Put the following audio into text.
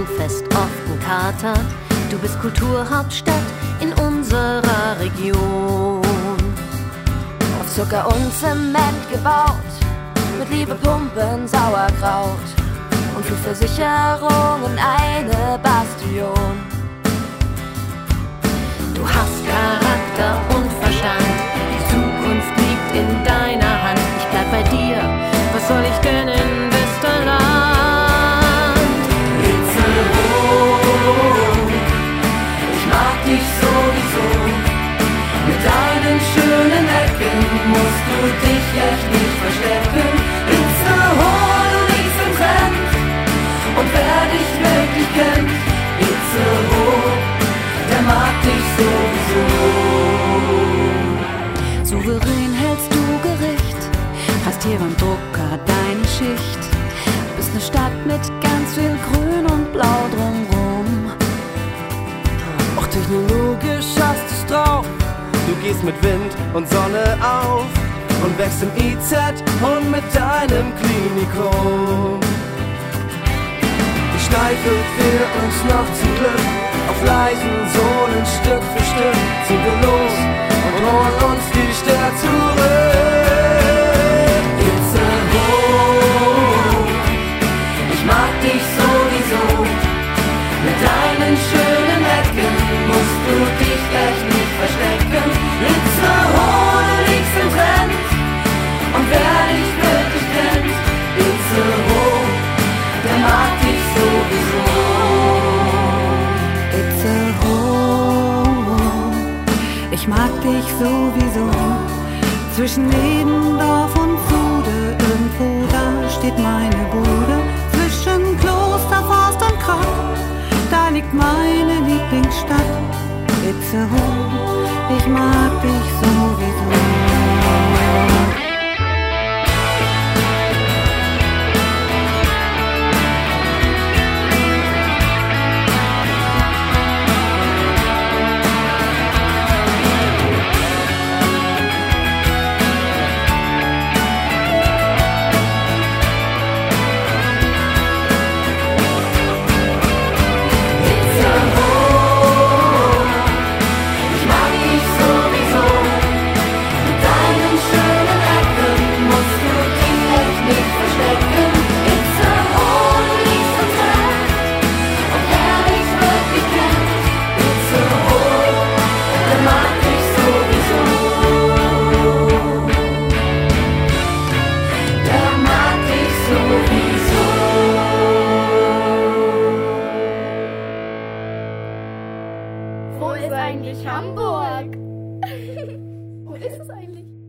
Fest oft ein Kater. Du bist Kulturhauptstadt in unserer Region. Auf Zucker und Zement gebaut, mit Liebe Pumpen, Sauerkraut und für Versicherungen eine Bastion. Du hast Charakter und Verstand, die Zukunft liegt in deiner Hand. Ich bleib bei dir, was soll ich denn in Westerland? Itzehoe, ich mag dich sowieso. Mit deinen schönen Ecken musst du dich echt nicht verstecken. Itzehoe, du liegst im Trend, und wer dich wirklich kennt, Itzehoe, der mag dich sowieso. Souverän hältst du Gericht, hast hier beim Drucker deine Schicht. Bist ne Stadt mit ganz viel Grün und Blau drumrum. Auch technologisch hast du's drauf. Du gehst mit Wind und Sonne auf und wächst im IZ und mit deinem Klinikum. Die Schleife fehlt uns noch zum Glück. Auf leisen Sohlen Stück für Stück ziehen wir los und holen uns die Stadt zurück. Itzehoe, ich mag dich sowieso. Mit deinen schönen Ecken musst du dich echt nicht verstecken. Itzehoe, du liegst im Trend, und wer dich wirklich kennt, Itzehoe, der mag dich sowieso. Itzehoe, ich mag dich sowieso. Zwischen Lebendorf und Fude, irgendwo da steht meine Bude. Zwischen Kloster, Forst und Krach, da liegt meine Lieblingsstadt. Itzehoe, ich mag dich sowieso. Wo ist eigentlich Hamburg? Wo ist es eigentlich?